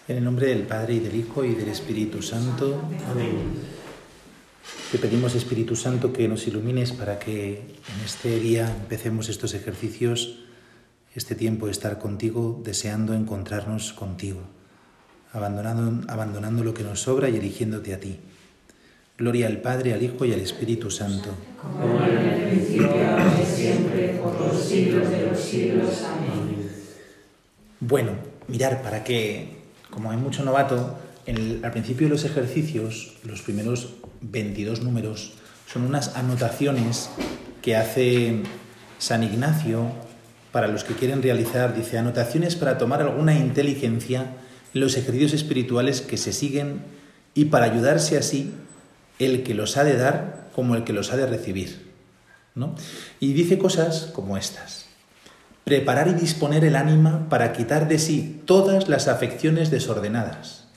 En el nombre del Padre, y del Hijo, y del Espíritu Santo. Amén. Te pedimos, Espíritu Santo, que nos ilumines para que en este día empecemos estos ejercicios, este tiempo de estar contigo, deseando encontrarnos contigo, abandonando lo que nos sobra y eligiéndote a ti. Gloria al Padre, al Hijo y al Espíritu Santo. Como en el principio, ahora y siempre, por los siglos de los siglos. Amén. Bueno, mirar, para que, como hay mucho novato, al principio de los ejercicios, los primeros 22 números, son unas anotaciones que hace San Ignacio para los que quieren realizar, dice, anotaciones para tomar alguna inteligencia en los ejercicios espirituales que se siguen y para ayudarse así el que los ha de dar como el que los ha de recibir, ¿no? Y dice cosas como estas: preparar y disponer el ánima para quitar de sí todas las afecciones desordenadas,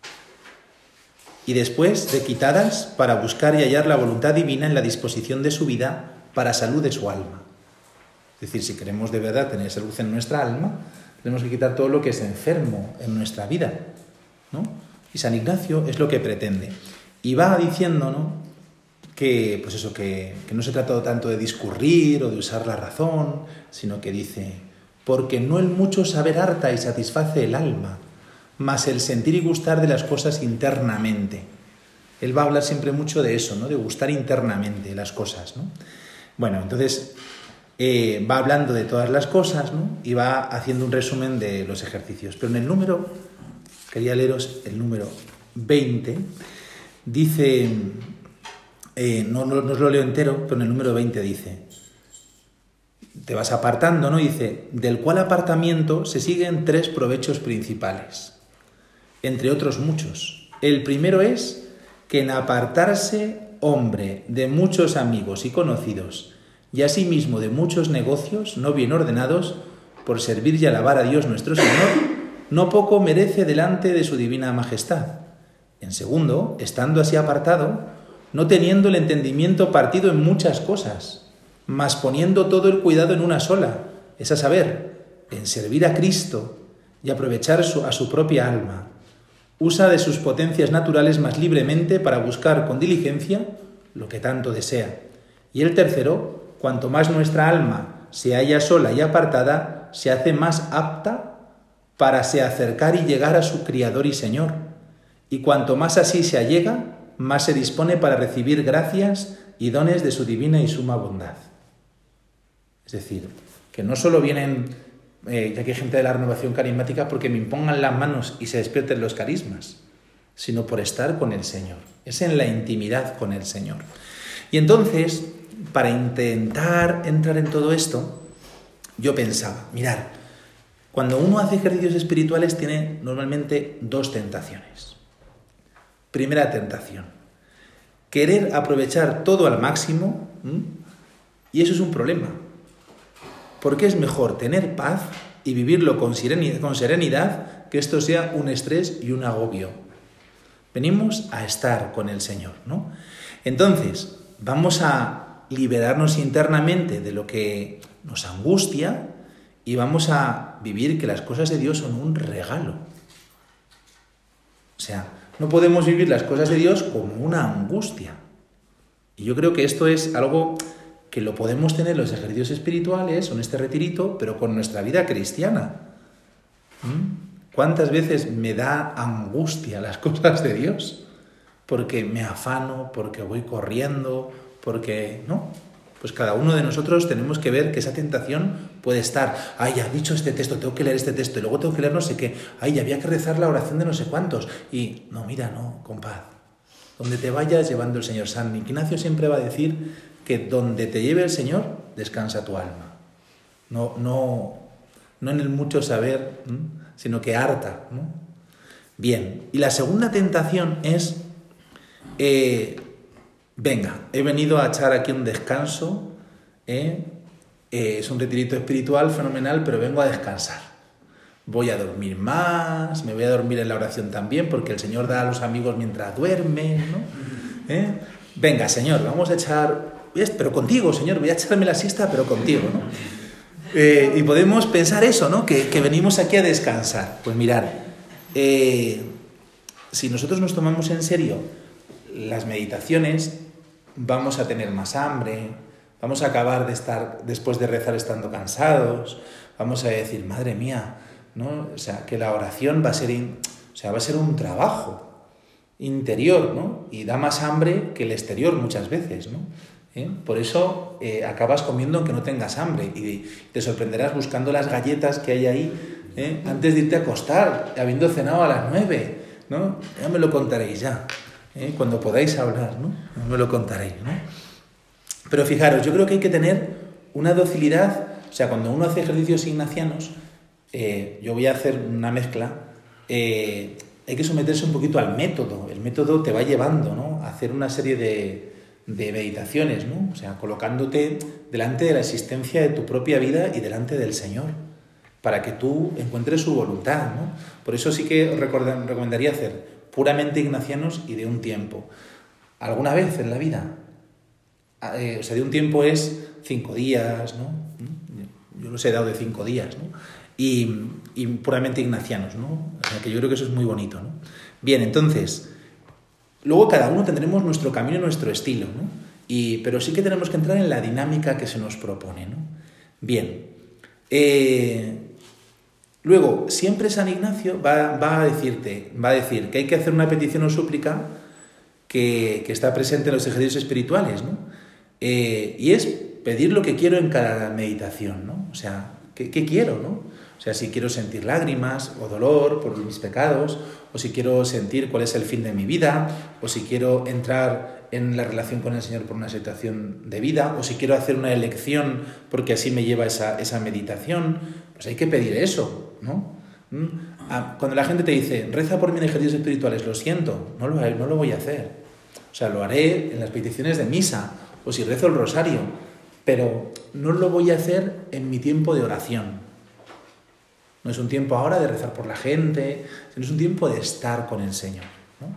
y después de quitadas, para buscar y hallar la voluntad divina en la disposición de su vida para salud de su alma. Es decir, si queremos de verdad tener salud en nuestra alma, tenemos que quitar todo lo que es enfermo en nuestra vida, ¿no? Y San Ignacio es lo que pretende. Y va diciendo, ¿no?, que, pues eso, que no se trata tanto de discurrir o de usar la razón, sino que dice, porque no el mucho saber harta y satisface el alma, mas el sentir y gustar de las cosas internamente. Él va a hablar siempre mucho de eso, ¿no?, de gustar internamente las cosas, ¿no? Bueno, entonces va hablando de todas las cosas, ¿no?, y va haciendo un resumen de los ejercicios. Pero en el número, quería leeros el número 20, dice, no os lo leo entero, pero en el número 20 dice, te vas apartando, ¿no? Dice, del cual apartamiento se siguen 3 provechos principales, entre otros muchos. El primero es que en apartarse, hombre, de muchos amigos y conocidos, y asimismo de muchos negocios no bien ordenados, por servir y alabar a Dios nuestro Señor, no poco merece delante de su divina majestad. En segundo, estando así apartado, no teniendo el entendimiento partido en muchas cosas, mas poniendo todo el cuidado en una sola, es a saber, en servir a Cristo y aprovechar a su propia alma. Usa de sus potencias naturales más libremente para buscar con diligencia lo que tanto desea. Y el tercero, cuanto más nuestra alma se halla sola y apartada, se hace más apta para se acercar y llegar a su Criador y Señor. Y cuanto más así se allega, más se dispone para recibir gracias y dones de su divina y suma bondad. Es decir, que no solo vienen, ya que hay gente de la renovación carismática, porque me impongan las manos y se despierten los carismas, sino por estar con el Señor. Es en la intimidad con el Señor. Y entonces, para intentar entrar en todo esto, yo pensaba, mirad, cuando uno hace ejercicios espirituales tiene normalmente 2 tentaciones. Primera tentación, querer aprovechar todo al máximo, y eso es un problema, porque es mejor tener paz y vivirlo con serenidad que esto sea un estrés y un agobio. Venimos a estar con el Señor, ¿no? Entonces, vamos a liberarnos internamente de lo que nos angustia y vamos a vivir que las cosas de Dios son un regalo. O sea, no podemos vivir las cosas de Dios como una angustia. Y yo creo que esto es algo que lo podemos tener en los ejercicios espirituales o en este retirito, pero con nuestra vida cristiana. ¿Cuántas veces me da angustia las cosas de Dios? Porque me afano, porque voy corriendo, porque... ¿no? Pues cada uno de nosotros tenemos que ver que esa tentación puede estar, ay, ya he dicho este texto, tengo que leer este texto, y luego tengo que leer no sé qué, ay, había que rezar la oración de no sé cuántos, y no, mira, no, compás, donde te vayas llevando el Señor. San Ignacio siempre va a decir que donde te lleve el Señor, descansa tu alma. No en el mucho saber, sino que harta, ¿no? Bien, y la segunda tentación es... venga, he venido a echar aquí un descanso, es un retirito espiritual fenomenal, pero vengo a descansar. Voy a dormir más, me voy a dormir en la oración también, porque el Señor da a los amigos mientras duermen, ¿no? Venga, Señor, vamos a echar, pero contigo, Señor, voy a echarme la siesta, pero contigo, ¿no? Y podemos pensar eso, ¿no? Que venimos aquí a descansar. Pues mirad, Si nosotros nos tomamos en serio las meditaciones, vamos a tener más hambre, vamos a acabar de estar, después de rezar, estando cansados, vamos a decir, madre mía, ¿no? O sea, que la oración va a ser un trabajo interior, ¿no? Y da más hambre que el exterior muchas veces, ¿no? Por eso acabas comiendo aunque no tengas hambre y te sorprenderás buscando las galletas que hay ahí antes de irte a acostar, habiendo cenado a las 9, ¿no? Ya me lo contaréis ya, cuando podáis hablar, ¿no? Ya me lo contaréis, ¿no? Pero fijaros, yo creo que hay que tener una docilidad, o sea, cuando uno hace ejercicios ignacianos, yo voy a hacer una mezcla, hay que someterse un poquito al método. El método te va llevando, ¿no?, a hacer una serie de meditaciones, ¿no? O sea, colocándote delante de la existencia de tu propia vida y delante del Señor, para que tú encuentres su voluntad, ¿no? Por eso sí que os recomendaría hacer puramente ignacianos y de un tiempo. Alguna vez en la vida. O sea, de un tiempo es 5 días, ¿no? Yo los he dado de 5 días, ¿no? Y puramente ignacianos, ¿no? O sea, que yo creo que eso es muy bonito, ¿no? Bien, entonces, luego cada uno tendremos nuestro camino y nuestro estilo, ¿no? Pero sí que tenemos que entrar en la dinámica que se nos propone, ¿no? Bien. Luego, siempre San Ignacio va a decir que hay que hacer una petición o súplica que está presente en los ejercicios espirituales, ¿no? Y es pedir lo que quiero en cada meditación, ¿no? O sea, ¿qué quiero, no? O sea, si quiero sentir lágrimas o dolor por mis pecados, o si quiero sentir cuál es el fin de mi vida, o si quiero entrar en la relación con el Señor por una situación de vida, o si quiero hacer una elección porque así me lleva esa meditación, pues hay que pedir eso, ¿no? Cuando la gente te dice, reza por mí en ejercicios espirituales, lo siento, no lo voy a hacer. O sea, lo haré en las peticiones de misa, o si rezo el rosario, pero no lo voy a hacer en mi tiempo de oración. No es un tiempo ahora de rezar por la gente, sino es un tiempo de estar con el Señor, ¿no?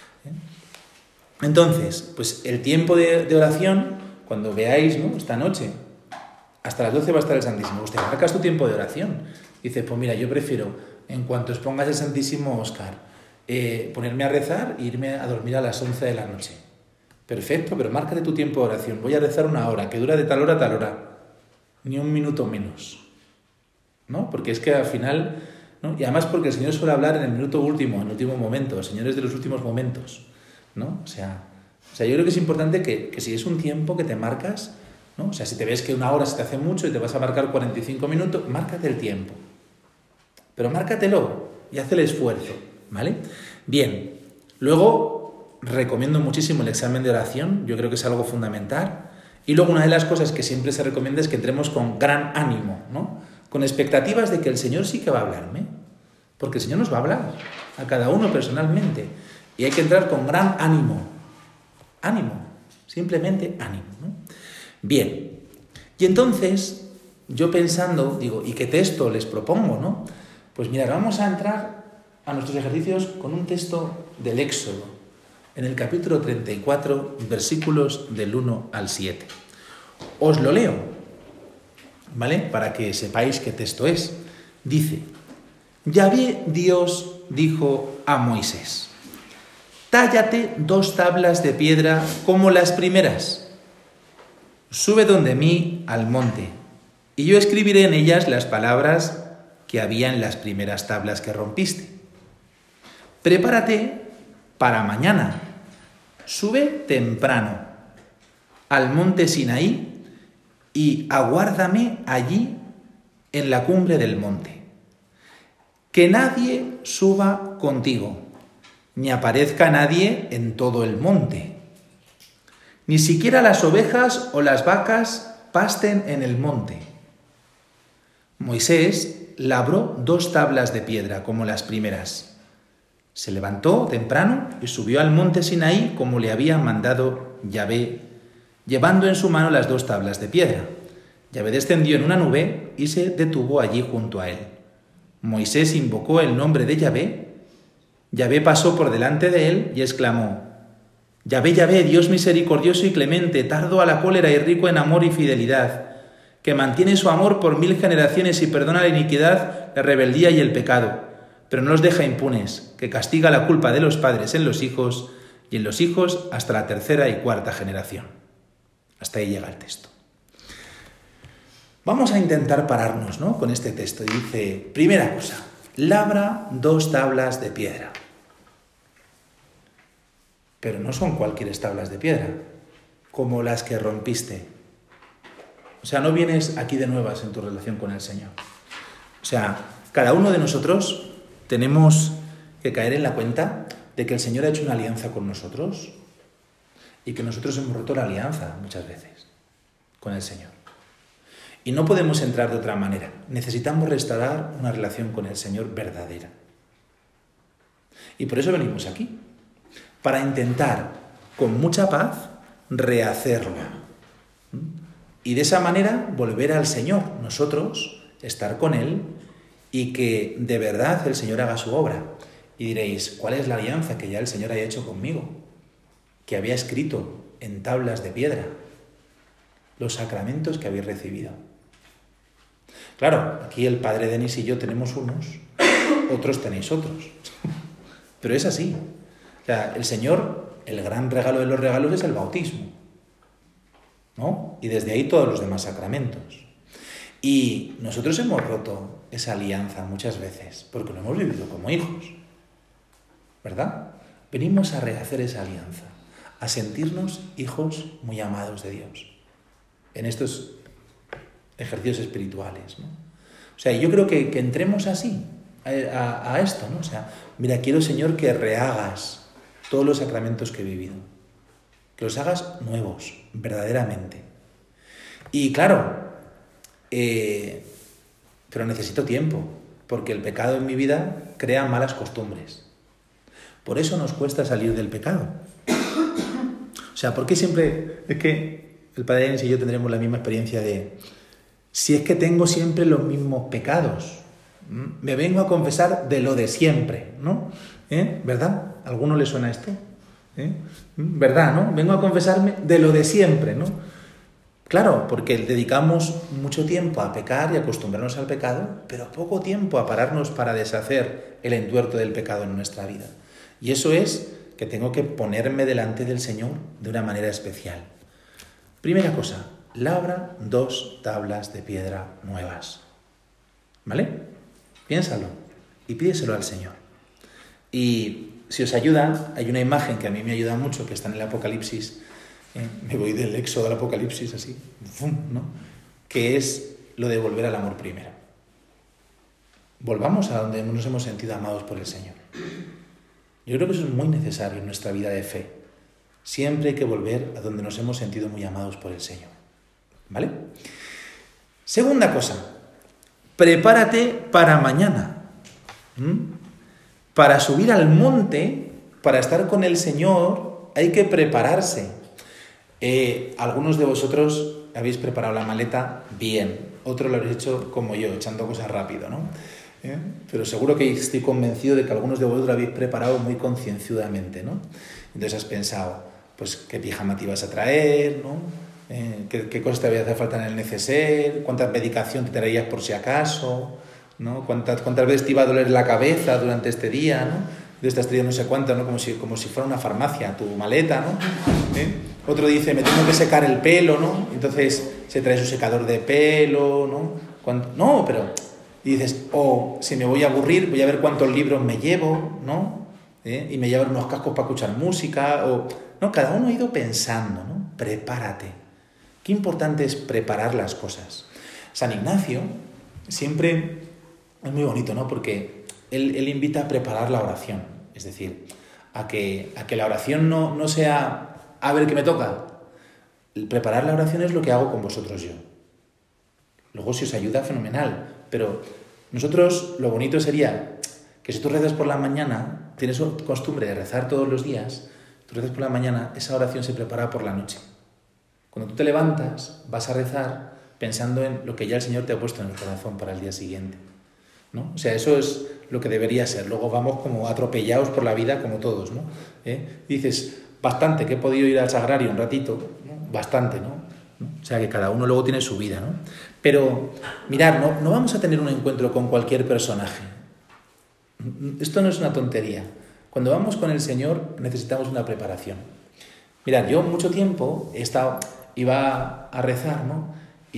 Entonces, pues el tiempo de oración, cuando veáis, ¿no?, esta noche, hasta las 12 va a estar el Santísimo. Usted marcas tu tiempo de oración. Dices, pues mira, yo prefiero, en cuanto expongas el Santísimo, Óscar, ponerme a rezar e irme a dormir a las 11 de la noche. Perfecto, pero márcate tu tiempo de oración. Voy a rezar 1 hora, que dura de tal hora a tal hora. Ni un minuto menos, ¿no? Porque es que al final, ¿no? Y además porque el Señor suele hablar en el minuto último, en el último momento. El Señor es de los últimos momentos, ¿no? O sea, yo creo que es importante que si es un tiempo que te marcas, ¿no? O sea, si te ves que 1 hora se te hace mucho y te vas a marcar 45 minutos, márcate el tiempo. Pero márcatelo y haz el esfuerzo, ¿vale? Bien, luego recomiendo muchísimo el examen de oración, yo creo que es algo fundamental. Y luego una de las cosas que siempre se recomienda es que entremos con gran ánimo, ¿no? Con expectativas de que el Señor sí que va a hablarme, porque el Señor nos va a hablar a cada uno personalmente. Y hay que entrar con gran ánimo, simplemente ánimo, ¿no? Bien, y entonces yo pensando, digo, ¿y qué texto les propongo, no? Pues mirad, vamos a entrar a nuestros ejercicios con un texto del Éxodo, en el capítulo 34, versículos del 1 al 7. Os lo leo, ¿vale? Para que sepáis qué texto es. Dice, Yahvé Dios dijo a Moisés, tállate 2 tablas de piedra como las primeras, sube donde mí al monte, y yo escribiré en ellas las palabras que había en las primeras tablas que rompiste. Prepárate para mañana, sube temprano al monte Sinaí y aguárdame allí en la cumbre del monte. Que nadie suba contigo, ni aparezca nadie en todo el monte. Ni siquiera las ovejas o las vacas pasten en el monte. Moisés labró 2 tablas de piedra como las primeras. Se levantó temprano y subió al monte Sinaí como le había mandado Yahvé, llevando en su mano las 2 tablas de piedra. Yahvé descendió en una nube y se detuvo allí junto a él. Moisés invocó el nombre de Yahvé. Yahvé pasó por delante de él y exclamó, Yahvé, Yahvé, Dios misericordioso y clemente, tardo a la cólera y rico en amor y fidelidad, que mantiene su amor por 1000 generaciones y perdona la iniquidad, la rebeldía y el pecado, pero no los deja impunes, que castiga la culpa de los padres en los hijos y en los hijos hasta la 3ª y 4ª generación. Hasta ahí llega el texto. Vamos a intentar pararnos, ¿no?, con este texto. Dice, primera cosa, labra 2 tablas de piedra. Pero no son cualquier tablas de piedra, como las que rompiste. O sea, no vienes aquí de nuevas en tu relación con el Señor. O sea, cada uno de nosotros tenemos que caer en la cuenta de que el Señor ha hecho una alianza con nosotros y que nosotros hemos roto la alianza muchas veces con el Señor. Y no podemos entrar de otra manera. Necesitamos restaurar una relación con el Señor verdadera. Y por eso venimos aquí, para intentar, con mucha paz, rehacerlo. Y de esa manera volver al Señor, nosotros, estar con Él y que de verdad el Señor haga su obra. Y diréis, ¿cuál es la alianza que ya el Señor haya hecho conmigo? Que había escrito en tablas de piedra los sacramentos que habéis recibido. Claro, aquí el padre Denis y yo tenemos unos, otros tenéis otros. Pero es así. O sea, el Señor, el gran regalo de los regalos es el bautismo, ¿no? Y desde ahí todos los demás sacramentos. Y nosotros hemos roto esa alianza muchas veces, porque lo hemos vivido como hijos, ¿verdad? Venimos a rehacer esa alianza, a sentirnos hijos muy amados de Dios, en estos ejercicios espirituales, ¿no? O sea, yo creo que entremos así, a esto, ¿no? O sea, mira, quiero, Señor, que rehagas todos los sacramentos que he vivido, que los hagas nuevos, verdaderamente. Y claro, pero necesito tiempo, porque el pecado en mi vida crea malas costumbres. Por eso nos cuesta salir del pecado. O sea, ¿por qué siempre? Es que el padre Denis y yo tendremos la misma experiencia de, si es que tengo siempre los mismos pecados, me vengo a confesar de lo de siempre, ¿no? ¿Verdad? ¿A alguno le suena esto? ¿Verdad, no? Vengo a confesarme de lo de siempre, ¿no? Claro, porque dedicamos mucho tiempo a pecar y acostumbrarnos al pecado, pero poco tiempo a pararnos para deshacer el entuerto del pecado en nuestra vida. Y eso es que tengo que ponerme delante del Señor de una manera especial. Primera cosa, labra 2 tablas de piedra nuevas. ¿Vale? Piénsalo y pídeselo al Señor. Y si os ayuda, hay una imagen que a mí me ayuda mucho, que está en el Apocalipsis. Me voy del Éxodo al Apocalipsis así, ¿no? Que es lo de volver al amor primero. Volvamos a donde nos hemos sentido amados por el Señor. Yo creo que eso es muy necesario en nuestra vida de fe. Siempre hay que volver a donde nos hemos sentido muy amados por el Señor. ¿Vale? Segunda cosa, prepárate para mañana. Para subir al monte, para estar con el Señor, hay que prepararse. Algunos de vosotros habéis preparado la maleta bien, otros lo habéis hecho como yo, echando cosas rápido, ¿no? Pero seguro que estoy convencido de que algunos de vosotros lo habéis preparado muy concienzudamente, ¿no? Entonces has pensado, pues, qué pijama te ibas a traer, ¿no? ¿Qué cosas te había hacer falta en el neceser? ¿Cuánta medicación te traías por si acaso? ¿No? ¿Cuántas veces te iba a doler la cabeza durante este día, ¿no? De estas traías no sé cuántas, ¿no? Como si fuera una farmacia, tu maleta, ¿no? Otro dice, me tengo que secar el pelo, ¿no? Entonces se trae su secador de pelo, ¿no? No, pero... Y dices, si me voy a aburrir, voy a ver cuántos libros me llevo, ¿no? Y me llevo unos cascos para escuchar música, No, cada uno ha ido pensando, ¿no? Prepárate. Qué importante es preparar las cosas. San Ignacio siempre es muy bonito, ¿no? Porque él invita a preparar la oración. Es decir, a que la oración no sea... A ver, ¿qué me toca? Preparar la oración es lo que hago con vosotros yo. Luego, si os ayuda, fenomenal. Pero nosotros, lo bonito sería que si tú rezas por la mañana, tienes costumbre de rezar todos los días, tú rezas por la mañana, esa oración se prepara por la noche. Cuando tú te levantas, vas a rezar pensando en lo que ya el Señor te ha puesto en el corazón para el día siguiente, ¿no? O sea, eso es lo que debería ser. Luego vamos como atropellados por la vida, como todos, ¿no? Dices... Bastante, que he podido ir al sagrario un ratito, ¿no? Bastante, ¿no? O sea, que cada uno luego tiene su vida, ¿no? Pero, mirad, no vamos a tener un encuentro con cualquier personaje. Esto no es una tontería. Cuando vamos con el Señor necesitamos una preparación. Mirad, yo mucho tiempo iba a rezar, ¿no?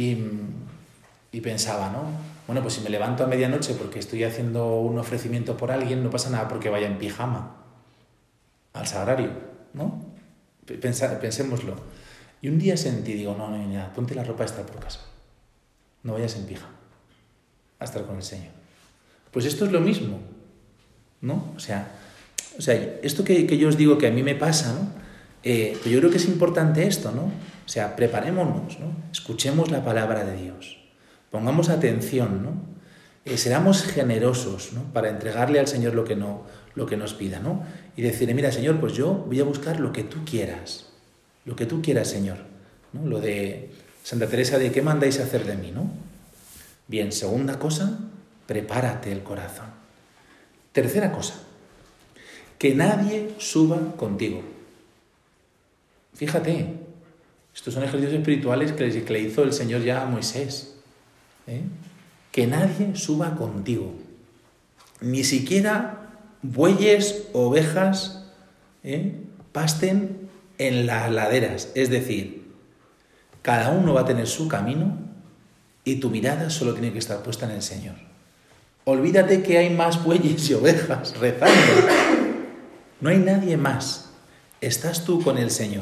Y pensaba, ¿no? Bueno, pues si me levanto a medianoche porque estoy haciendo un ofrecimiento por alguien, no pasa nada porque vaya en pijama al sagrario, ¿no? Pensémoslo. Y un día sentí, digo, no, ponte la ropa a estar por casa. No vayas en pijama a estar con el Señor. Pues esto es lo mismo, ¿no? O sea, esto que yo os digo que a mí me pasa, ¿no? Pues yo creo que es importante esto, ¿no? O sea, preparémonos, ¿no? Escuchemos la palabra de Dios. Pongamos atención, ¿no? Seamos generosos, ¿no? Para entregarle al Señor lo que nos pida, ¿no? Y decirle, mira, Señor, pues yo voy a buscar lo que tú quieras, Señor, ¿no? Lo de Santa Teresa de ¿qué mandáis hacer de mí, ¿no? Bien, segunda cosa, prepárate el corazón. Tercera cosa, que nadie suba contigo. Fíjate, estos son ejercicios espirituales que le hizo el Señor ya a Moisés. Que nadie suba contigo, ni siquiera bueyes o ovejas pasten en las laderas, es decir, cada uno va a tener su camino y tu mirada solo tiene que estar puesta en el Señor. Olvídate que hay más bueyes y ovejas rezando, no hay nadie más, estás tú con el Señor.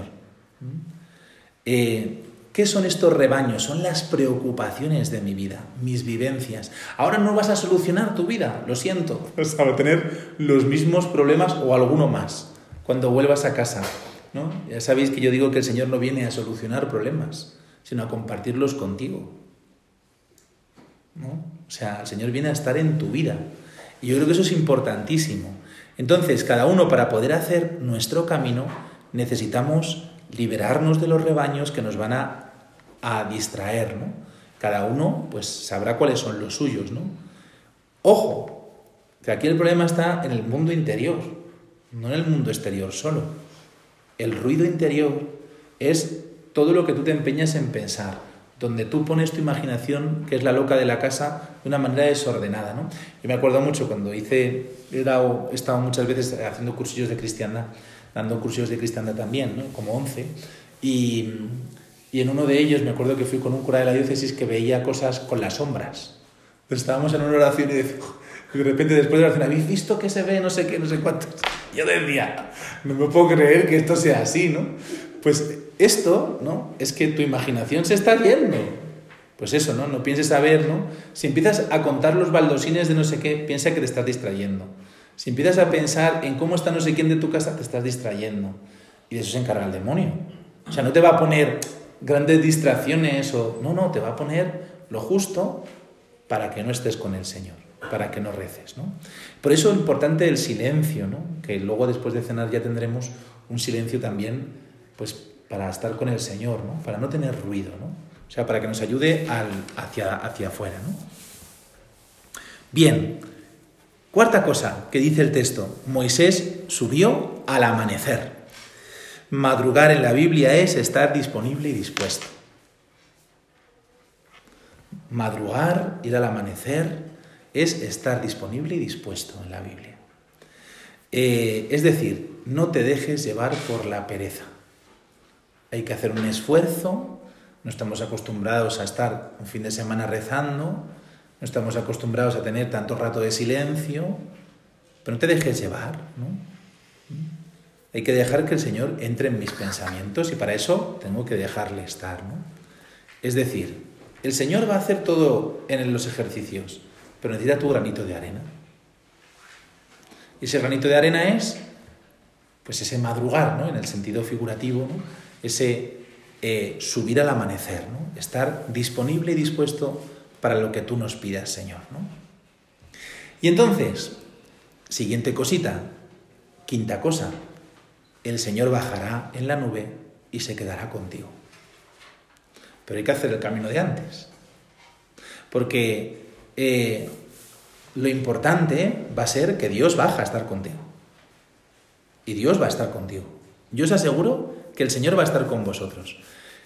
¿Qué son estos rebaños? Son las preocupaciones de mi vida, mis vivencias. Ahora no vas a solucionar tu vida, lo siento. Vas a tener los mismos problemas o alguno más cuando vuelvas a casa, ¿no? Ya sabéis que yo digo que el Señor no viene a solucionar problemas, sino a compartirlos contigo, ¿no? O sea, el Señor viene a estar en tu vida. Y yo creo que eso es importantísimo. Entonces, cada uno, para poder hacer nuestro camino, necesitamos liberarnos de los rebaños que nos van a distraer, ¿no? Cada uno pues sabrá cuáles son los suyos, ¿no? Ojo, que aquí el problema está en el mundo interior, no en el mundo exterior solo. El ruido interior es todo lo que tú te empeñas en pensar, donde tú pones tu imaginación, que es la loca de la casa, de una manera desordenada, ¿no? Yo me acuerdo mucho cuando he estado muchas veces haciendo cursillos de cristiandad, dando cursos de cristiandad también, ¿no? Como 11, y en uno de ellos me acuerdo que fui con un cura de la diócesis que veía cosas con las sombras. Pues estábamos en una oración y de repente después de la oración, ¿habéis visto que se ve no sé qué, no sé cuánto? Yo decía, no me puedo creer que esto sea así, ¿no? Pues esto, ¿no? Es que tu imaginación se está yendo. Pues eso, ¿no? No pienses a ver, ¿no? Si empiezas a contar los baldosines de no sé qué, piensa que te estás distrayendo. Si empiezas a pensar en cómo está no sé quién de tu casa, te estás distrayendo. Y de eso se encarga el demonio. O sea, no te va a poner grandes distracciones no, te va a poner lo justo para que no estés con el Señor, para que no reces, ¿no? Por eso es importante el silencio, ¿no? Que luego después de cenar ya tendremos un silencio también, pues para estar con el Señor, ¿no? Para no tener ruido, ¿no? O sea, para que nos ayude hacia afuera, ¿no? Bien, cuarta cosa que dice el texto, Moisés subió al amanecer. Madrugar en la Biblia es estar disponible y dispuesto. Madrugar, ir al amanecer, es estar disponible y dispuesto en la Biblia. Es decir, no te dejes llevar por la pereza. Hay que hacer un esfuerzo, no estamos acostumbrados a estar un fin de semana rezando, no estamos acostumbrados a tener tanto rato de silencio, pero no te dejes llevar, ¿no? Hay que dejar que el Señor entre en mis pensamientos y para eso tengo que dejarle estar, ¿no? Es decir, el Señor va a hacer todo en los ejercicios, pero necesita tu granito de arena. Y ese granito de arena es, pues ese madrugar, ¿no? En el sentido figurativo, ¿no? Ese subir al amanecer, ¿no? Estar disponible y dispuesto para lo que tú nos pidas, Señor, ¿no? Y entonces, siguiente cosita, quinta cosa, el Señor bajará en la nube y se quedará contigo. Pero hay que hacer el camino de antes. Porque lo importante va a ser que Dios baja a estar contigo. Y Dios va a estar contigo. Yo os aseguro que el Señor va a estar con vosotros.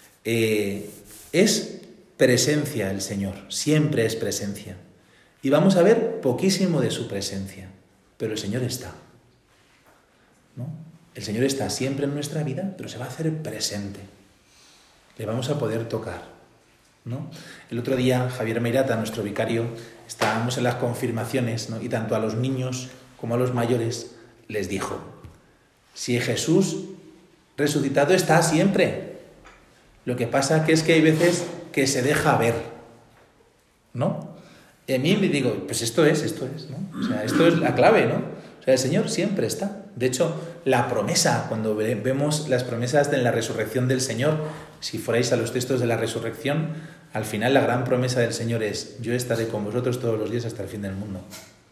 Es presencia el Señor, siempre es presencia. Y vamos a ver poquísimo de su presencia. pero el Señor está, ¿no? El Señor está siempre en nuestra vida, pero se va a hacer presente. Le vamos a poder tocar, ¿no? El otro día, Javier Meirata, nuestro vicario, estábamos en las confirmaciones, ¿no? Y tanto a los niños como a los mayores les dijo: si Jesús resucitado está siempre, lo que pasa que es que hay veces que se deja ver, ¿no? Y a mí me digo, pues esto es, ¿no? O sea, esto es la clave, ¿no? O sea, el Señor siempre está. De hecho, la promesa, cuando vemos las promesas de la resurrección del Señor, si fuerais a los textos de la resurrección, al final la gran promesa del Señor es: yo estaré con vosotros todos los días hasta el fin del mundo.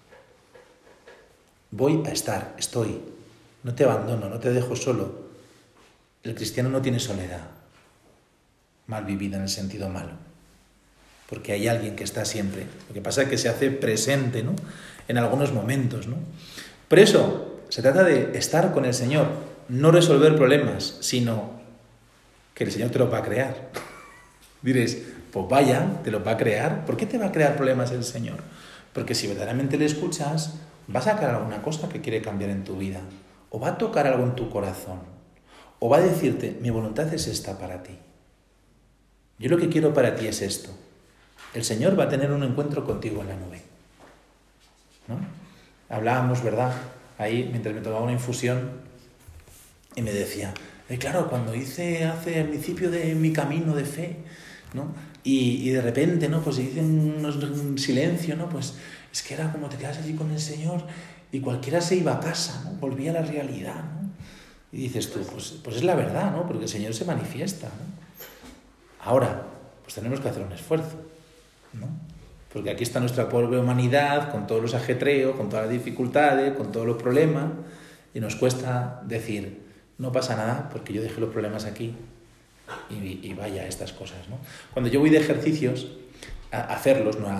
Voy a estar, estoy. No te abandono, no te dejo solo. El cristiano no tiene soledad mal vivida en el sentido malo, porque hay alguien que está siempre. Lo que pasa es que se hace presente, ¿no? En algunos momentos, ¿no? Por eso se trata de estar con el Señor, no resolver problemas, sino que el Señor te los va a crear. Diréis, pues vaya, te los va a crear. ¿Por qué te va a crear problemas el Señor? Porque si verdaderamente le escuchas, va a sacar alguna cosa que quiere cambiar en tu vida, o va a tocar algo en tu corazón, o va a decirte: mi voluntad es esta para ti. Yo lo que quiero para ti es esto. El Señor va a tener un encuentro contigo en la nube, ¿no? Hablábamos, ¿verdad? Ahí, mientras me tomaba una infusión, y me decía: claro, cuando hice hace el principio de mi camino de fe, ¿no? Y de repente, ¿no? Pues hice un silencio, ¿no? Pues es que era como te quedas allí con el Señor y cualquiera se iba a casa, ¿no? Volvía a la realidad, ¿no? Y dices tú, pues es la verdad, ¿no? Porque el Señor se manifiesta, ¿no? Ahora, pues tenemos que hacer un esfuerzo, ¿no? Porque aquí está nuestra pobre humanidad, con todos los ajetreos, con todas las dificultades, con todos los problemas, y nos cuesta decir: no pasa nada, porque yo dejé los problemas aquí, y vaya estas cosas, ¿no? Cuando yo voy de ejercicios, a hacerlos, no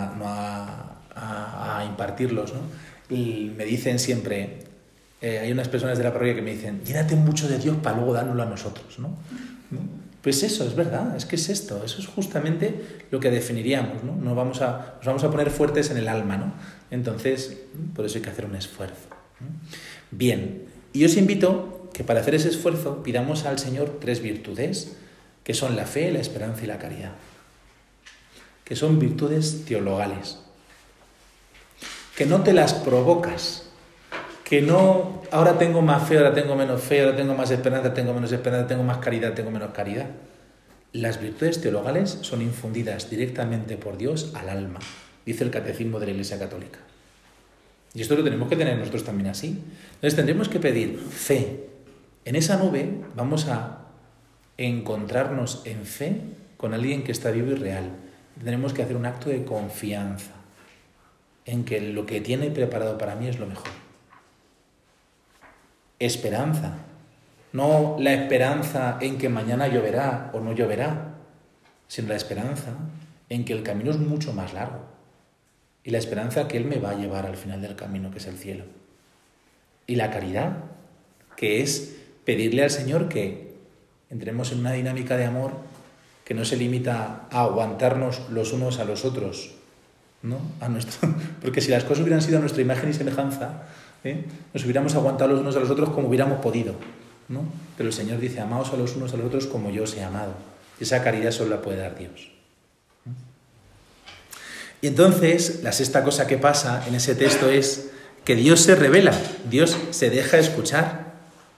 a impartirlos, ¿no? Y me dicen siempre, hay unas personas de la parroquia que me dicen: llénate mucho de Dios para luego dárnoslo a nosotros, ¿no? Pues eso, es verdad, es que es esto, eso es justamente lo que definiríamos, ¿no? Nos vamos a poner fuertes en el alma, ¿no? Entonces, por eso hay que hacer un esfuerzo, ¿no? Bien, y os invito que para hacer ese esfuerzo pidamos al Señor 3 virtudes, que son la fe, la esperanza y la caridad, que son virtudes teologales, que no te las provocas, que no, ahora tengo más fe, ahora tengo menos fe, ahora tengo más esperanza, tengo menos esperanza, tengo más caridad, tengo menos caridad. Las virtudes teologales son infundidas directamente por Dios al alma, dice el Catecismo de la Iglesia Católica. Y esto lo tenemos que tener nosotros también así. Entonces tendremos que pedir fe. En esa nube vamos a encontrarnos en fe con alguien que está vivo y real. Tenemos que hacer un acto de confianza en que lo que tiene preparado para mí es lo mejor. Esperanza, no la esperanza en que mañana lloverá o no lloverá, sino la esperanza en que el camino es mucho más largo y la esperanza que Él me va a llevar al final del camino, que es el cielo. Y la caridad, que es pedirle al Señor que entremos en una dinámica de amor que no se limita a aguantarnos los unos a los otros, ¿no? Porque si las cosas hubieran sido a nuestra imagen y semejanza, nos hubiéramos aguantado los unos a los otros como hubiéramos podido, ¿no? Pero el Señor dice: amaos a los unos a los otros como yo os he amado. Y esa caridad solo la puede dar Dios. Y entonces, la sexta cosa que pasa en ese texto es que Dios se revela, Dios se deja escuchar,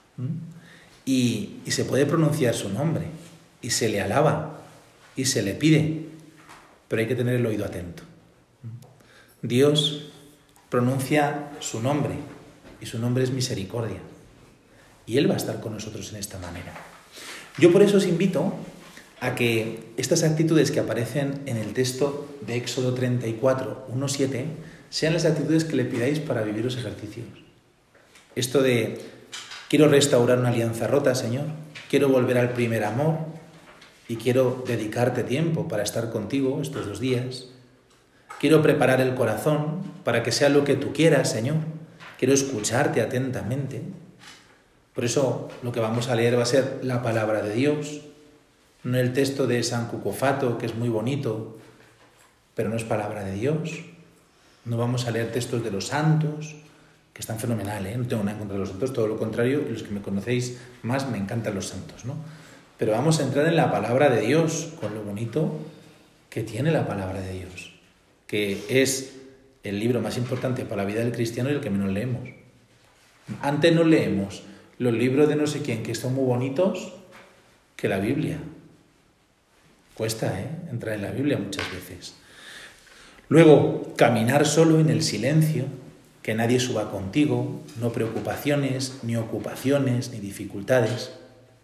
y se puede pronunciar su nombre, y se le alaba, y se le pide, pero hay que tener el oído atento. Dios pronuncia su nombre, y su nombre es misericordia, y Él va a estar con nosotros en esta manera. Yo por eso os invito a que estas actitudes que aparecen en el texto de Éxodo 34, 1-7, sean las actitudes que le pidáis para vivir los ejercicios. Esto de: quiero restaurar una alianza rota, Señor, quiero volver al primer amor y quiero dedicarte tiempo para estar contigo estos 2 días. Quiero preparar el corazón para que sea lo que tú quieras, Señor. Quiero escucharte atentamente. Por eso lo que vamos a leer va a ser la palabra de Dios, no el texto de San Cucofato, que es muy bonito, pero no es palabra de Dios. No vamos a leer textos de los santos, que están fenomenal, ¿eh? No tengo nada en contra de los santos, todo lo contrario, y los que me conocéis más me encantan los santos, ¿no? Pero vamos a entrar en la palabra de Dios, con lo bonito que tiene la palabra de Dios, que es el libro más importante para la vida del cristiano y el que menos leemos. Antes nos leemos los libros de no sé quién, que son muy bonitos, que la Biblia. Cuesta, entrar en la Biblia muchas veces. Luego, caminar solo en el silencio, que nadie suba contigo, no preocupaciones, ni ocupaciones, ni dificultades.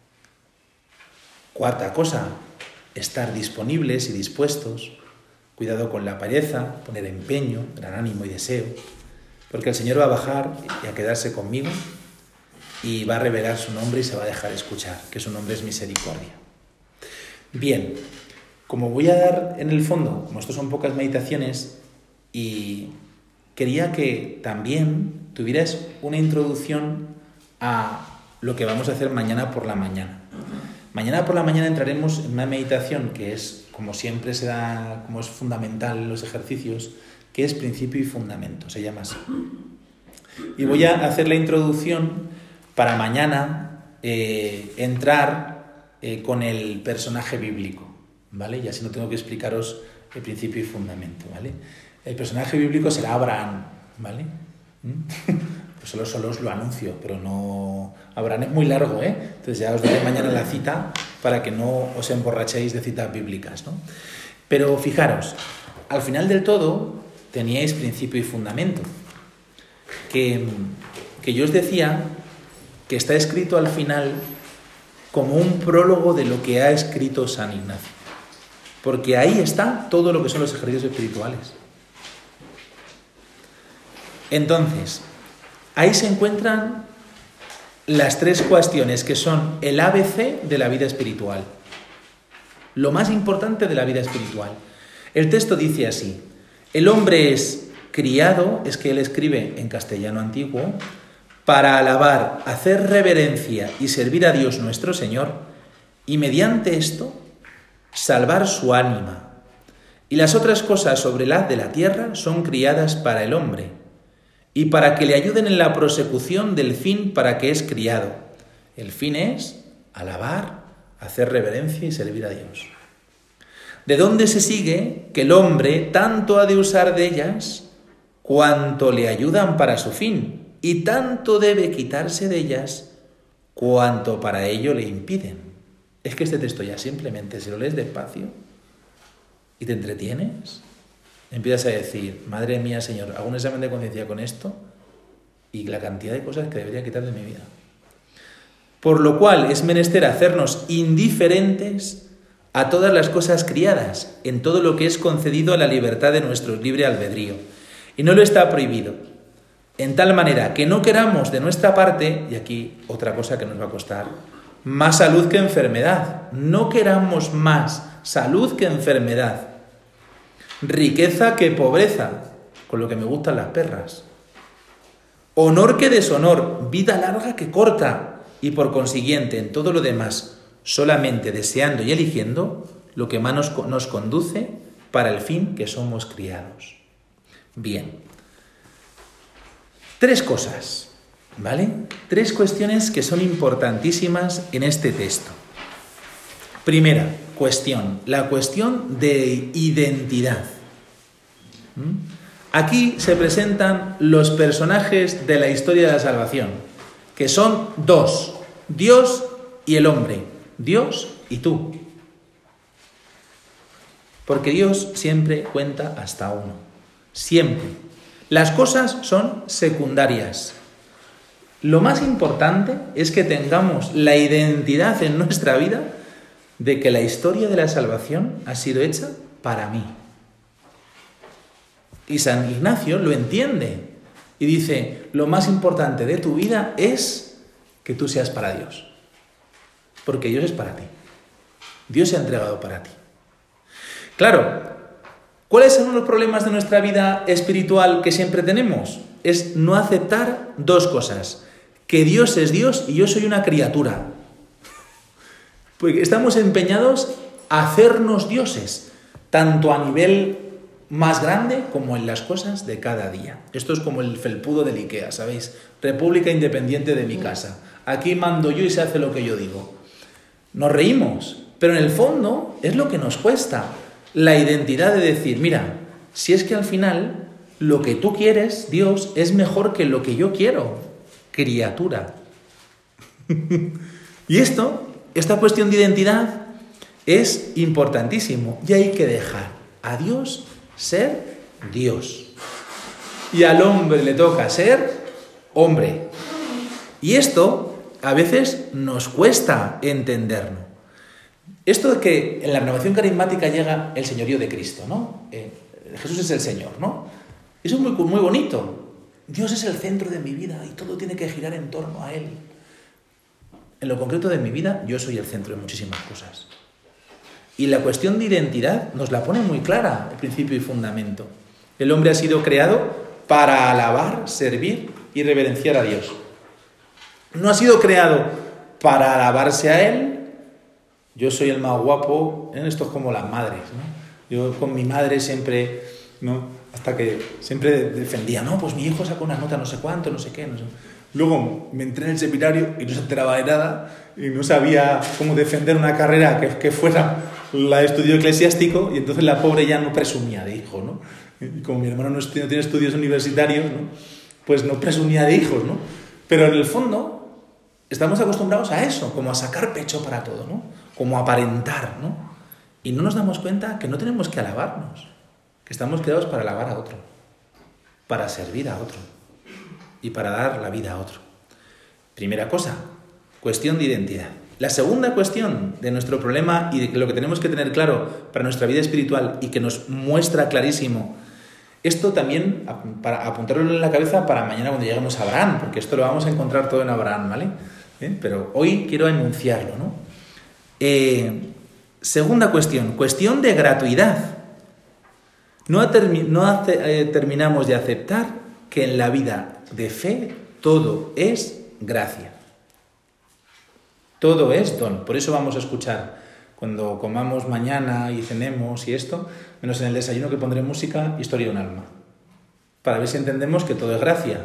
Cuarta cosa, estar disponibles y dispuestos. Cuidado con la pereza, poner empeño, gran ánimo y deseo, porque el Señor va a bajar y a quedarse conmigo y va a revelar su nombre y se va a dejar escuchar, que su nombre es misericordia. Bien, como voy a dar en el fondo, como estos son pocas meditaciones, y quería que también tuvieras una introducción a lo que vamos a hacer mañana por la mañana. Mañana por la mañana entraremos en una meditación que es, como siempre se da, como es fundamental en los ejercicios, que es principio y fundamento, se llama así. Y voy a hacer la introducción para mañana entrar con el personaje bíblico, ¿vale? Y así no tengo que explicaros el principio y fundamento, ¿vale? El personaje bíblico será Abraham, ¿vale? Pues solo os lo anuncio, pero no... Abraham es muy largo, Entonces ya os daré mañana la cita para que no os emborrachéis de citas bíblicas, ¿no? Pero fijaros, al final del todo teníais principio y fundamento, que yo os decía que está escrito al final como un prólogo de lo que ha escrito San Ignacio, porque ahí está todo lo que son los ejercicios espirituales. Entonces, ahí se encuentran las tres cuestiones que son el ABC de la vida espiritual, lo más importante de la vida espiritual. El texto dice así: el hombre es criado, es que él escribe en castellano antiguo, para alabar, hacer reverencia y servir a Dios nuestro Señor, y mediante esto salvar su ánima. Y las otras cosas sobre la de la tierra son criadas para el hombre, y para que le ayuden en la prosecución del fin para que es criado. El fin es alabar, hacer reverencia y servir a Dios. ¿De dónde se sigue que el hombre tanto ha de usar de ellas cuanto le ayudan para su fin, y tanto debe quitarse de ellas cuanto para ello le impiden? Es que este texto ya simplemente, si lo lees despacio y te entretienes, empiezas a decir: madre mía, Señor, hago un examen de conciencia con esto y la cantidad de cosas que debería quitar de mi vida. Por lo cual es menester hacernos indiferentes a todas las cosas criadas, en todo lo que es concedido a la libertad de nuestro libre albedrío. Y no lo está prohibido, en tal manera que no queramos de nuestra parte, y aquí otra cosa que nos va a costar, más salud que enfermedad. No queramos más salud que enfermedad, riqueza que pobreza, con lo que me gustan las perras, honor que deshonor, vida larga que corta, y por consiguiente en todo lo demás solamente deseando y eligiendo lo que más nos conduce para el fin que somos criados. Bien, tres cosas, ¿vale? Tres cuestiones que son importantísimas en este texto. Primera cuestión, la cuestión de identidad. Aquí se presentan los personajes de la historia de la salvación, que son dos: Dios y el hombre, Dios y tú. Porque Dios siempre cuenta hasta uno, siempre. Las cosas son secundarias. Lo más importante es que tengamos la identidad en nuestra vida de que la historia de la salvación ha sido hecha para mí. Y San Ignacio lo entiende y dice: lo más importante de tu vida es que tú seas para Dios, porque Dios es para ti. Dios se ha entregado para ti. Claro, ¿cuáles son los problemas de nuestra vida espiritual que siempre tenemos? Es no aceptar dos cosas: que Dios es Dios y yo soy una criatura. Porque estamos empeñados a hacernos dioses, tanto a nivel más grande como en las cosas de cada día. Esto es como el felpudo del IKEA, ¿sabéis? República independiente de mi casa. Aquí mando yo y se hace lo que yo digo. Nos reímos, pero en el fondo es lo que nos cuesta. La identidad de decir, mira, si es que al final lo que tú quieres, Dios, es mejor que lo que yo quiero, criatura. Y esta cuestión de identidad es importantísimo y hay que dejar a Dios ser Dios. Y al hombre le toca ser hombre. Y esto a veces nos cuesta entenderlo. Esto de que en la renovación carismática llega el señorío de Cristo, ¿no? Jesús es el Señor, ¿no? Eso es muy, muy bonito. Dios es el centro de mi vida y todo tiene que girar en torno a Él. En lo concreto de mi vida, yo soy el centro de muchísimas cosas. Y la cuestión de identidad nos la pone muy clara, el principio y fundamento. El hombre ha sido creado para alabar, servir y reverenciar a Dios. No ha sido creado para alabarse a Él. Yo soy el más guapo, esto es como las madres, ¿no? Yo con mi madre siempre, ¿no? Hasta que siempre defendía, no, pues mi hijo sacó una nota no sé cuánto, no sé qué, no sé. Luego me entré en el seminario y no se enteraba de nada y no sabía cómo defender una carrera que fuera la de estudio eclesiástico y entonces la pobre ya no presumía de hijo, ¿no? Y como mi hermano no tiene estudios universitarios, ¿no? Pues no presumía de hijos, ¿no? Pero en el fondo estamos acostumbrados a eso, como a sacar pecho para todo, ¿no? Como a aparentar, ¿no? Y no nos damos cuenta que no tenemos que alabarnos, que estamos creados para alabar a otro, para servir a otro y para dar la vida a otro. Primera cosa, cuestión de identidad. La segunda cuestión de nuestro problema y de lo que tenemos que tener claro para nuestra vida espiritual y que nos muestra clarísimo, esto también para apuntarlo en la cabeza para mañana cuando lleguemos a Abraham, porque esto lo vamos a encontrar todo en Abraham, ¿vale? Pero hoy quiero enunciarlo, ¿no? Segunda cuestión de gratuidad. No terminamos de aceptar que en la vida de fe todo es gracia. Todo es don. Por eso vamos a escuchar cuando comamos mañana y cenemos y esto, menos en el desayuno que pondré música, Historia de un alma. Para ver si entendemos que todo es gracia.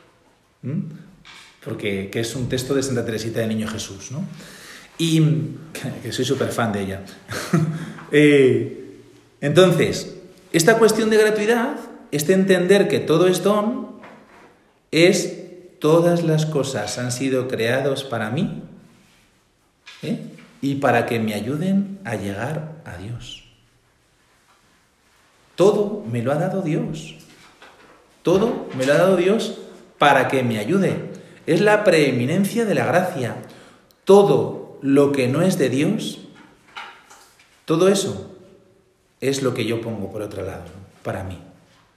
Porque que es un texto de Santa Teresita de Niño Jesús, ¿no? Y que soy súper fan de ella. Entonces, esta cuestión de gratuidad, este entender que todo es don, es todas las cosas han sido creadas para mí y para que me ayuden a llegar a Dios. Todo me lo ha dado Dios. Todo me lo ha dado Dios para que me ayude. Es la preeminencia de la gracia. Todo lo que no es de Dios, todo eso es lo que yo pongo por otro lado, ¿no? Para mí.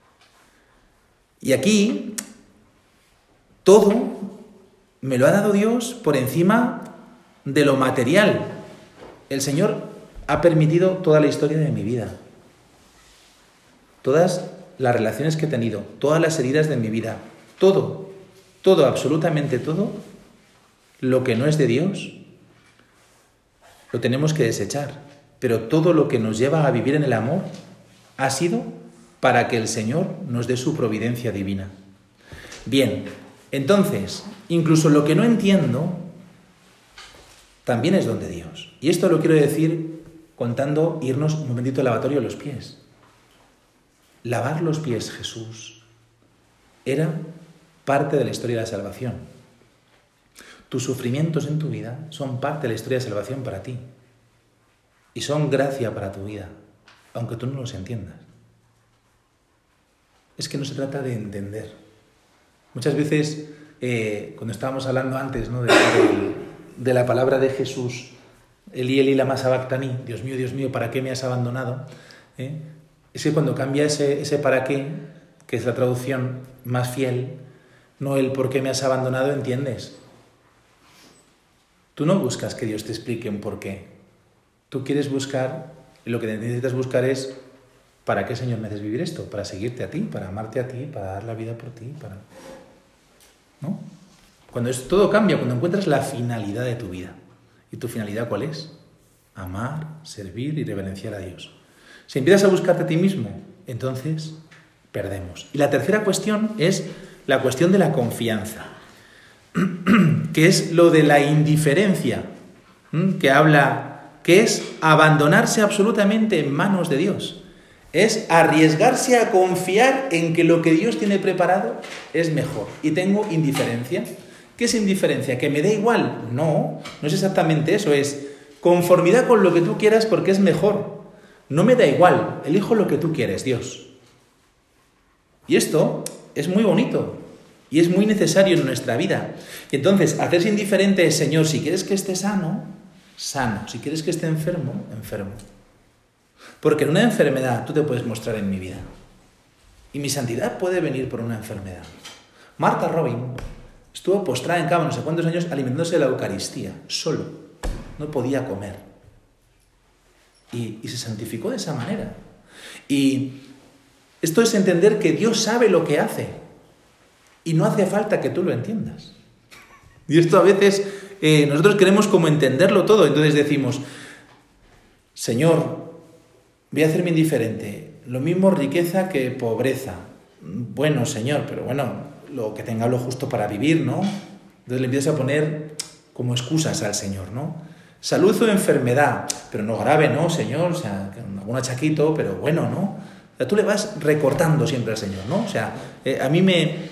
Y aquí, todo me lo ha dado Dios por encima de lo material. El Señor ha permitido toda la historia de mi vida, todas las relaciones que he tenido, todas las heridas de mi vida, todo, absolutamente todo, lo que no es de Dios, lo tenemos que desechar. Pero todo lo que nos lleva a vivir en el amor ha sido para que el Señor nos dé su providencia divina. Bien, entonces, incluso lo que no entiendo también es don de Dios. Y esto lo quiero decir contando irnos un momentito al lavatorio de los pies. Lavar los pies, Jesús, era parte de la historia de la salvación. Tus sufrimientos en tu vida son parte de la historia de salvación para ti. Y son gracia para tu vida, aunque tú no los entiendas. Es que no se trata de entender. Muchas veces, cuando estábamos hablando antes, ¿no? de la palabra de Jesús, Elí, Elí, lama sabactani, Dios mío, ¿para qué me has abandonado? Es que cuando cambia ese para qué, que es la traducción más fiel, no el por qué me has abandonado, entiendes. Tú no buscas que Dios te explique un por qué. Tú quieres buscar, y lo que necesitas buscar es ¿para qué, Señor, me haces vivir esto? Para seguirte a ti, para amarte a ti, para dar la vida por ti, ¿no? Cuando todo cambia, cuando encuentras la finalidad de tu vida. ¿Y tu finalidad cuál es? Amar, servir y reverenciar a Dios. Si empiezas a buscarte a ti mismo entonces perdemos. Y la tercera cuestión es la cuestión de la confianza, que es lo de la indiferencia, que es abandonarse absolutamente en manos de Dios. Es arriesgarse a confiar en que lo que Dios tiene preparado es mejor. Y tengo indiferencia. ¿Qué es indiferencia? ¿Que me da igual? No, no es exactamente eso. Es conformidad con lo que tú quieras porque es mejor. No me da igual, elijo lo que tú quieres, Dios. Y esto es muy bonito y es muy necesario en nuestra vida. Y entonces, hacerse indiferente es, Señor, si quieres que esté sano, sano. Si quieres que esté enfermo, enfermo. Porque en una enfermedad tú te puedes mostrar en mi vida. Y mi santidad puede venir por una enfermedad. Martha Robin estuvo postrada en cama no sé cuántos años alimentándose de la Eucaristía, solo. No podía comer. Y se santificó de esa manera. Y esto es entender que Dios sabe lo que hace. Y no hace falta que tú lo entiendas. Y esto a veces nosotros queremos como entenderlo todo. Entonces decimos, Señor, voy a hacerme indiferente. Lo mismo riqueza que pobreza. Bueno, Señor, pero bueno, lo que tenga lo justo para vivir, ¿no? Entonces le empiezas a poner como excusas al Señor, ¿no? Salud o enfermedad, pero no grave, ¿no, Señor? O sea, algún achaquito, pero bueno, ¿no? O sea, tú le vas recortando siempre al Señor, ¿no? O sea, a mí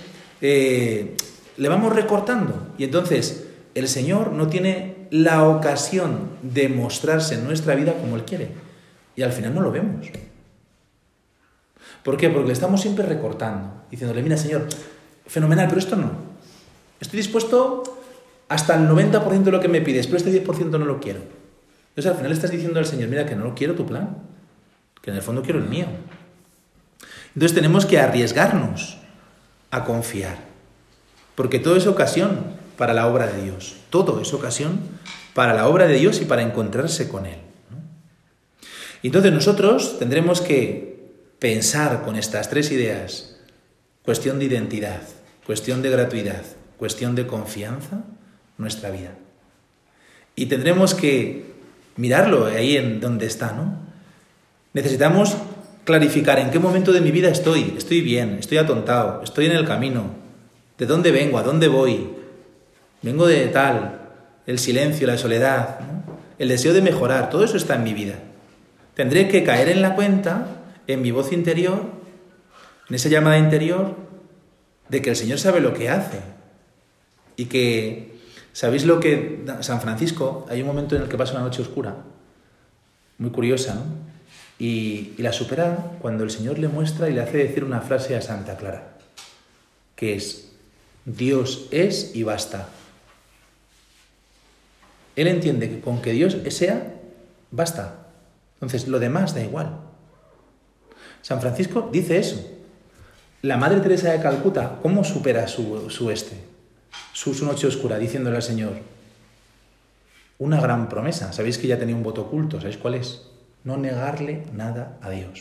le vamos recortando. Y entonces el Señor no tiene la ocasión de mostrarse en nuestra vida como Él quiere. Y al final no lo vemos. ¿Por qué? Porque le estamos siempre recortando, diciéndole, mira, Señor, fenomenal, pero esto no. Estoy dispuesto hasta el 90% de lo que me pides, pero este 10% no lo quiero. Entonces al final le estás diciendo al Señor, mira, que no lo quiero tu plan, que en el fondo quiero el mío. Entonces tenemos que arriesgarnos a confiar, porque todo es ocasión para la obra de Dios. Todo es ocasión para la obra de Dios y para encontrarse con Él. Y entonces nosotros tendremos que pensar con estas tres ideas: cuestión de identidad, cuestión de gratuidad, cuestión de confianza, nuestra vida. Y tendremos que mirarlo ahí en donde está, ¿no? Necesitamos clarificar en qué momento de mi vida estoy. Estoy bien, estoy atontado, estoy en el camino. ¿De dónde vengo? ¿A dónde voy? Vengo de tal, el silencio, la soledad, ¿no? El deseo de mejorar, todo eso está en mi vida. Tendré que caer en la cuenta, en mi voz interior, en esa llamada interior, de que el Señor sabe lo que hace. Y que, ¿sabéis lo que San Francisco? Hay un momento en el que pasa una noche oscura, muy curiosa, ¿no? Y la supera cuando el Señor le muestra y le hace decir una frase a Santa Clara, que es, Dios es y basta. Él entiende que con que Dios sea, basta. Entonces, lo demás da igual. San Francisco dice eso. La Madre Teresa de Calcuta, ¿cómo supera su noche oscura? Diciéndole al Señor, una gran promesa. Sabéis que ya tenía un voto oculto. ¿Sabéis cuál es? No negarle nada a Dios.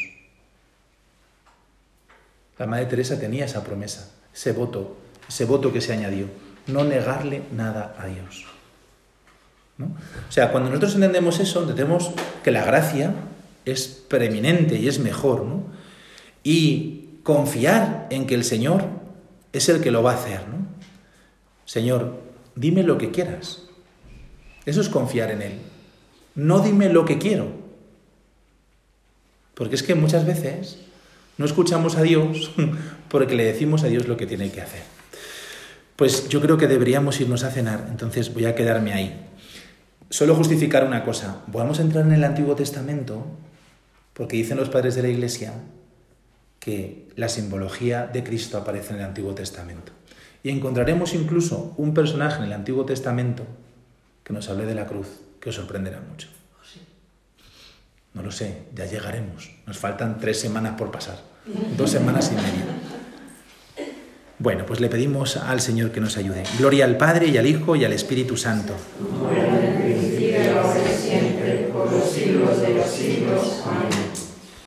La Madre Teresa tenía esa promesa, ese voto que se añadió. No negarle nada a Dios, ¿no? O sea, cuando nosotros entendemos eso, entendemos que la gracia es preeminente y es mejor, ¿no? Y confiar en que el Señor es el que lo va a hacer, ¿no? Señor, dime lo que quieras. Eso es confiar en Él. No dime lo que quiero. Porque es que muchas veces no escuchamos a Dios porque le decimos a Dios lo que tiene que hacer. Pues yo creo que deberíamos irnos a cenar, entonces voy a quedarme ahí. Solo justificar una cosa. Podemos entrar en el Antiguo Testamento porque dicen los padres de la Iglesia que la simbología de Cristo aparece en el Antiguo Testamento. Y encontraremos incluso un personaje en el Antiguo Testamento que nos hable de la cruz, que os sorprenderá mucho. No lo sé, ya llegaremos. Nos faltan 3 semanas por pasar. 2 semanas y media. Bueno, pues le pedimos al Señor que nos ayude. Gloria al Padre y al Hijo y al Espíritu Santo. Como era en el principio, ahora y siempre, por los siglos de los siglos. Amén.